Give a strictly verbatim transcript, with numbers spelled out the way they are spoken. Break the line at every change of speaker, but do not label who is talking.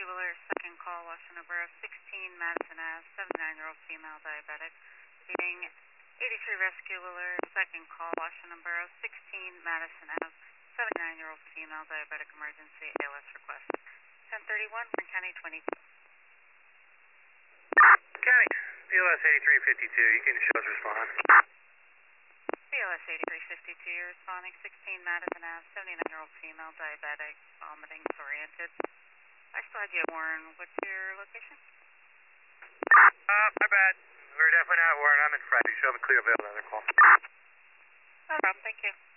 Rescuer, second call, Washington Borough, sixteen Madison Ave, seventy-nine-year-old female diabetic. Reading eighty-three Rescuer, second call, Washington Borough, sixteen Madison Ave, seventy-nine-year-old female diabetic emergency A L S request. ten thirty-one, Warren County twenty-two.
County, B L S eighty-three fifty-two, you can show us respond.
B L S eighty-three fifty-two, you're responding, sixteen Madison Ave, seventy-nine-year-old female diabetic, vomiting, disoriented. I still have you, Warren. What's your location?
Uh, my bad. We're definitely not Warren. I'm in front. You show me clear avail, another call.
No problem, thank you.